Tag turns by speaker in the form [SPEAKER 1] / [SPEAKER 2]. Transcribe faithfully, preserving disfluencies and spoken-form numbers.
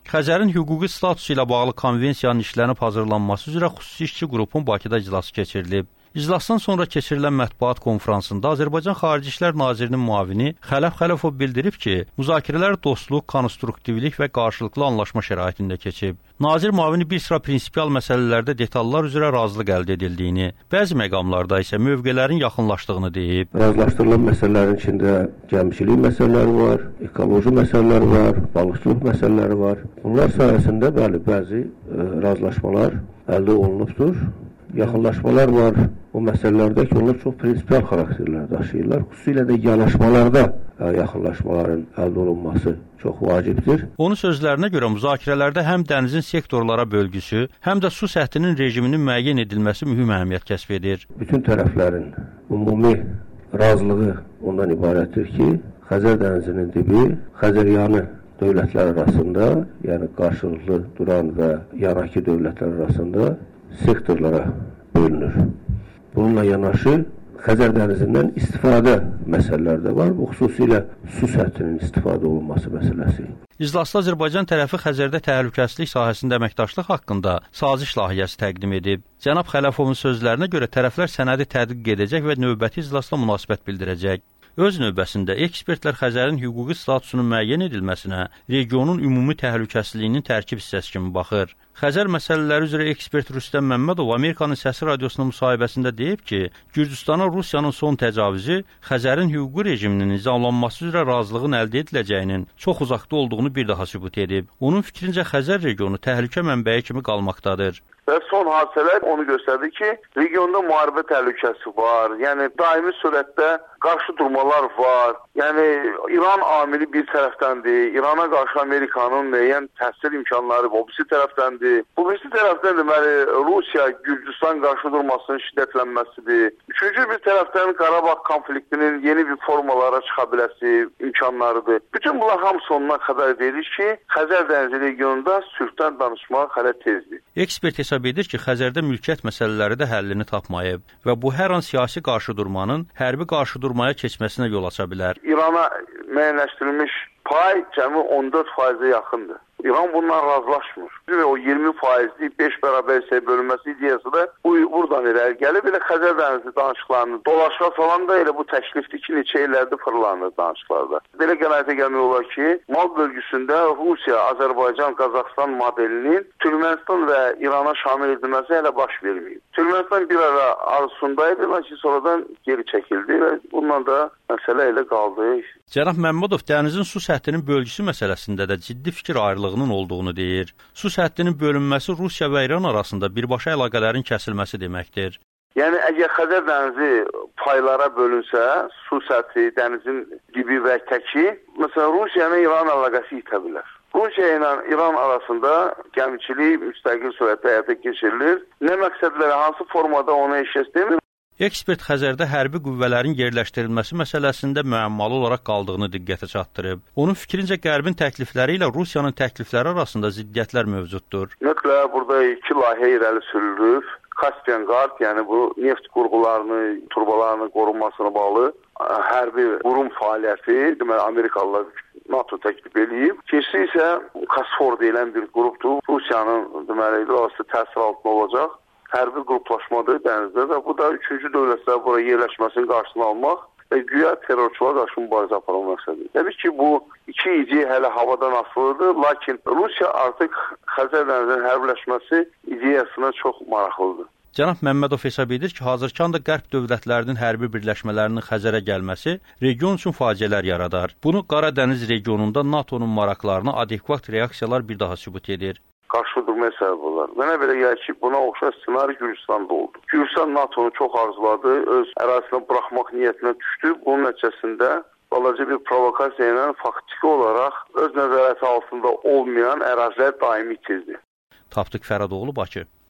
[SPEAKER 1] Xəzərin hüquqi statusu ilə bağlı konvensiyanın işlənib hazırlanması üzrə xüsusi işçi qrupun Bakıda iclası keçirilib. İclasdan sonra keçirilən mətbuat konfransında Azərbaycan Xarici İşlər Nazirinin müavini Xələf Xələfov bildirib ki, müzakirələr dostluq, konstruktivlik və qarşılıqlı anlaşma şəraitində keçib. Nazir müavini bir sıra prinsipial məsələlərdə detallar üzrə razılıq əldə edildiyini, bəzi məqamlarda isə mövqələrin yaxınlaşdığını deyib.
[SPEAKER 2] Razılaşdırılan məsələlərin içində gəmçilik məsələləri var, ekoloji məsələləri var, balıqçılıq məsələləri var. Bunlar sayəsində bəli, bəzi ə, razılaşmalar əldə olunubdur. Yaxınlaşmalar var o məsələlərdə ki, onlar çox prinsipial xarakterlər daşıyırlar. Xüsusilə də yanaşmalarda yaxınlaşmaların əldə olunması çox vacibdir.
[SPEAKER 1] Onun sözlərinə görə müzakirələrdə həm dənizin sektorlara bölgüsü, həm də su səthinin rejiminin müəyyən edilməsi mühüm əhəmiyyət kəsb edir.
[SPEAKER 2] Bütün tərəflərin ümumi razılığı ondan ibarətdir ki, Xəzər dənizinin dibi Xəzəryanı dövlətlər arasında, yəni qarşılıqlı duran və yanakı dövlətlər arasında sektorlara bölünür. Bununla yanaşı Xəzər dənizindən istifadə məsələləri də var. Bu xüsusilə su səthinin istifadə olunması məsələsi.
[SPEAKER 1] İclasda Azərbaycan tərəfi Xəzərdə təhlükəsizlik sahəsində əməkdaşlıq haqqında saziş layihəsi təqdim edib. Cənab Xələfovun sözlərinə görə tərəflər sənədi tədqiq edəcək və növbəti iclasda münasibət bildirəcək. Öz növbəsində ekspertlər Xəzərin hüquqi statusunun müəyyən edilməsinə regionun ümumi təhlükəsizliyinin tərkib hissəsi kimi baxır. Xəzər məsələləri üzrə ekspert Rüstəm Məmmədov Amerikanın Səsi radiosuna müsahibəsində deyib ki, Gürcüstana Rusiyanın son təcavüzü Xəzərin hüquqi rejiminin nizamlanması üzrə razılığın əldə ediləcəyinin çox uzaqda olduğunu bir daha sübut edib. Onun fikrincə Xəzər regionu təhlükə mənbəyi kimi qalmaqdadır.
[SPEAKER 3] Və son hadisələr onu göstərdi ki, regionda müharibə təhlükəsi var, yəni daimi sürətdə qarşı durmalar var. Yəni İran amili bir tərəfdəndir, İrana qarşı Amerikanın müəyyən təsir imkanları o birisi tərəfdəndir. Bu birisi tərəfdən deməli Rusiya, Gürcüstan qarşı durmasının şiddətlənməsidir. Üçüncü bir tərəfdən Qarabağ konfliktinin yeni bir formalara çıxa biləsi imkanlarıdır. Bütün bunlar hamısı ondan xəbər verir ki, Xəzər dənizi regionunda sülhdən danışmaq hələ tezdir.
[SPEAKER 1] Ekspert hesab edir ki, Xəzərdə mülkiyyət məsələləri də həllini tapmayıb və bu hər an siyasi qarşıdurmanın hərbi qarşıdurmaya keçməsinə yol aça bilər.
[SPEAKER 3] İrana müəyyənləşdirilmiş pay cəmi on dörd faizə yaxındır. İran bundan razılaşmır. Və o iyirmi faizlik beş bərabər hissəyə bölünməsi ideyası da bu buradan irəli gəlib. Elə Xəzər dənizi danışıqlarını dolaşa falan da elə bu təklifdir ki, neçə illərdir fırlanır danışıqlarda. Belə qənaətə gəlmək olar ki, mal bölgüsündə Rusiya, Azərbaycan, Qazaxstan modelinin Türkmənistan və İrana şamil edilməsi hələ baş verməyib. Türkmənistan bir ara arzusundaydı, lakin sonradan geri çəkildi və bundan da məsələ elə qaldı.
[SPEAKER 1] Cənab Məmmədov dənizin su səthinin bölgüsü məsələsində də ciddi fikir ayrılığının olduğunu deyir. Su səthinin bölünməsi Rusiya və İran arasında birbaşa əlaqələrin kəsilməsi deməkdir.
[SPEAKER 3] Yəni əgər Xəzər dənizi paylara bölünsə, su səthi, dənizin dibi və təki, məsələn Rusiya ilə İran əlaqəsi itə bilər. Rusiya ilə İran arasında gəmiçilik müstəqil surətdə həyata keçirilir. Nə məqsədlərə, hansı formada ona heç kəs demir.
[SPEAKER 1] Ekspert Xəzərdə hərbi qüvvələrin yerləşdirilməsi məsələsində müəmmalı olaraq qaldığını diqqətə çatdırıb. Onun fikrincə Qərbin təklifləri ilə Rusiyanın təklifləri arasında ziddiyyətlər mövcuddur.
[SPEAKER 3] Mütləq burada iki layihə irəli sürülür. Kaspian Guard, yəni bu neft qurğularını, turbalarını qorunmasına bağlı hərbi qurum fəaliyyəti, deməli Amerikalılar NATO təklif edib. Keçisi isə Kasfor deyilən bir qrupdur. Rusiyanın deməli təsir altında olacaq. Hərbi qruplaşmadır dənizdə və bu da üçüncü dövlətlər bura yerləşməsinin qarşısını almaq və güya terrorçulara qarşı mübarizə aparmaq məqsədidir. Təbii ki, bu iki ideya hələ havadan asılıdır, lakin Rusiya artıq Xəzər dənizinin hərbiləşməsi ideyasına çox maraqlıdır.
[SPEAKER 1] Cənab Məmmədov hesab edir ki, hazırkanda Qərb dövlətlərinin hərbi birləşmələrinin Xəzərə gəlməsi region üçün faciələr yaradar. Bunu Qara Dəniz regionunda NATOnun maraqlarına adekvat reaksiyalar bir daha sübut edir.
[SPEAKER 3] Qarşı durmaya səbəb olar. Mənə belə gəlir ki, buna oxşar ssenari Gürcüstanda oldu. Gürcüstan NATOnu çox arzuladı, öz ərazisinə buraxmaq niyyətinə düşdü. Bunun nəticəsində balaca bir provokasiya ilə faktiki olaraq öz nəzarəti altında olmayan ərazilər daimi itirdi.
[SPEAKER 1] Tapdıq Fərhadoğlu, Bakı.